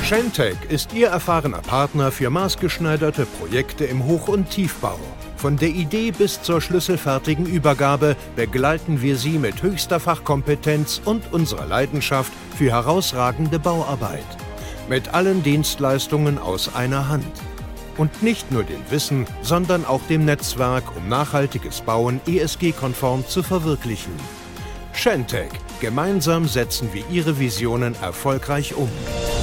Shentech ist Ihr erfahrener Partner für maßgeschneiderte Projekte im Hoch- und Tiefbau. Von der Idee bis zur schlüsselfertigen Übergabe begleiten wir Sie mit höchster Fachkompetenz und unserer Leidenschaft für herausragende Bauarbeit. Mit allen Dienstleistungen aus einer Hand. Und nicht nur dem Wissen, sondern auch dem Netzwerk, um nachhaltiges Bauen ESG-konform zu verwirklichen. Shentech. Gemeinsam setzen wir Ihre Visionen erfolgreich um.